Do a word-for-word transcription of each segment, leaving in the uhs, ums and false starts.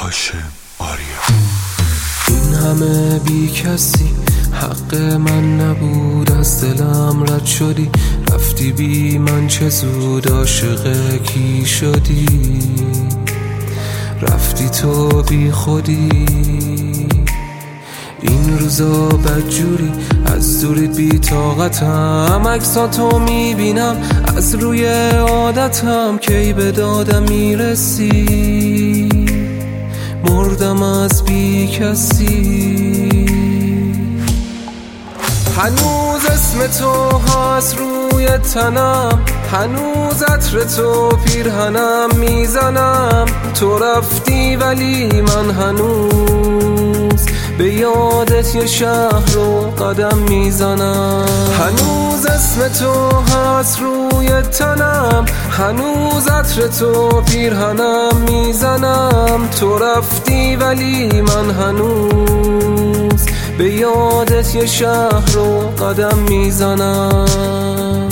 هاشم آریا. این همه بی کسی حق من نبود، از دلم رد شدی رفتی بی من، چه زود عاشق کی شدی رفتی تو بی خودی. این روزا بدجوری از دوریت بی طاقتم، عکساتو میبینم از روی عادتم، کی به دادم میرسی مردم از بی کسی. هنوز اسم تو هست روی تنم، هنوز عطر تو پیرهنم میزنم، تو رفتی ولی من هنوز به یادت یه شهر رو قدم میزنم. هنوز اسم تو هست روی تنم، هنوز عطر تو پیرهنم میزنم، تو رفتی ولی من هنوز به یادت یه شهر رو قدم میزنم.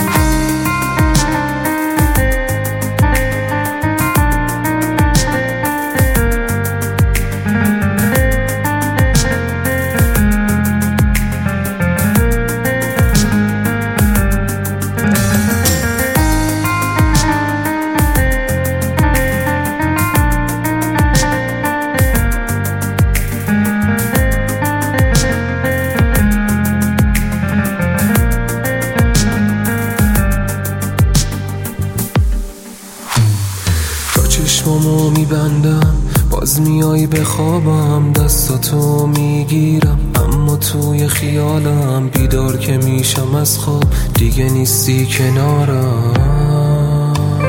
چشمامو میبندم باز میای به خوابم، دستاتو میگیرم اما توی خیالم، بیدار که میشم از خواب دیگه نیستی کنارم.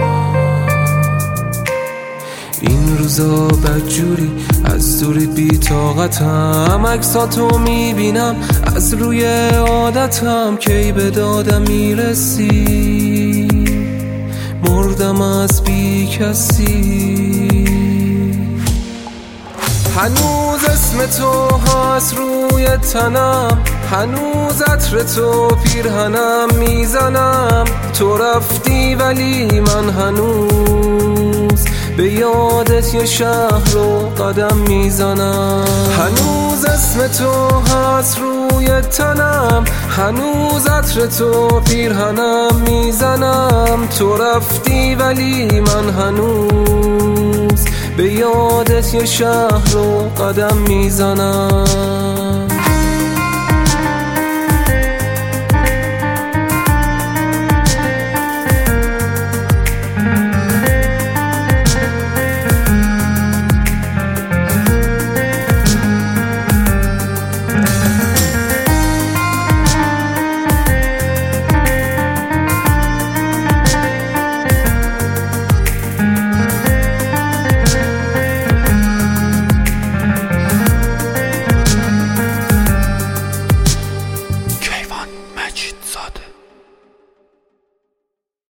این روزا بدجوری از دوریت بی طاقتم، عکساتو میبینم از روی عادتم، کی به دادم میرسی مردم از بی کسی. هنوز اسم تو هست روی تنم، هنوز عطر تو پیرهنم میزنم، تو رفتی ولی من هنوز به یادت یه شهر رو قدم میزنم. هنوز اسم تو هست روی تنم، هنوز عطر تو پیرهنم میزنم، تو رفتی ولی من هنوز به یادت یه شهر رو قدم میزنم.